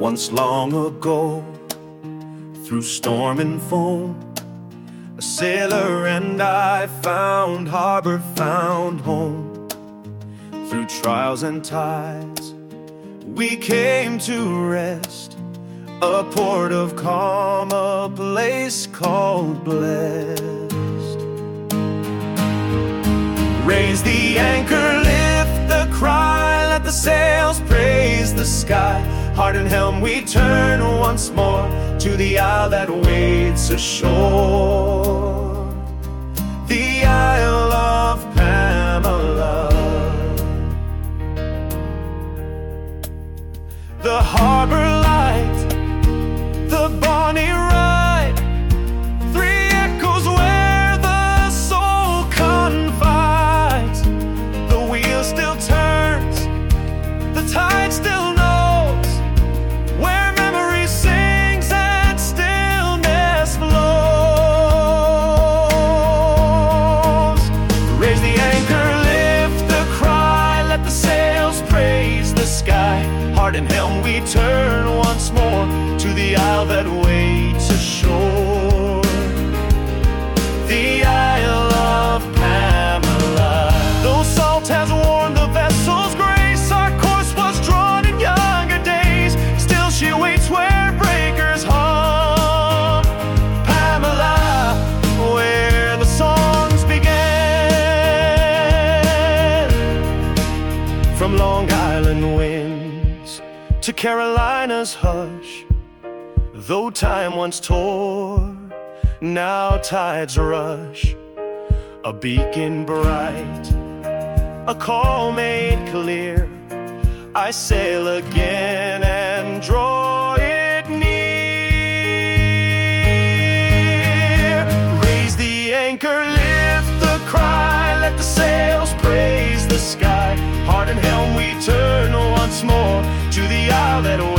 Once long ago, through storm and foam, a sailor and I found harbor, found home. Through trials and tides, we came to rest, a port of calm, a place called blessed. Raise the anchor, lift the cry, let the sails praise the sky. Heart and helm we turn once more to the isle that waits ashore, the Isle of Pamela. The harbor light, the bonny ride, three echoes where the soul confides. The wheel still turns, the tide still knows, where memory sings and stillness flows. Raise the anchor, lift the cry, let the sails praise the sky. Heart and helm we turn once more to the isle that waits ashore, the Isle of Pamela. Though salt has worn the vessel's grace, our course was drawn in younger days. Still she waits where breakers hum, Pamela, where the songs began. From Long Island winds to Carolina's hush, though time once tore, now tides rush. A beacon bright, a call made clear, I sail again and draw it near. Raise the anchor, lift the cry, let the sails praise the sky. Heart and helm we turn once more to the isle that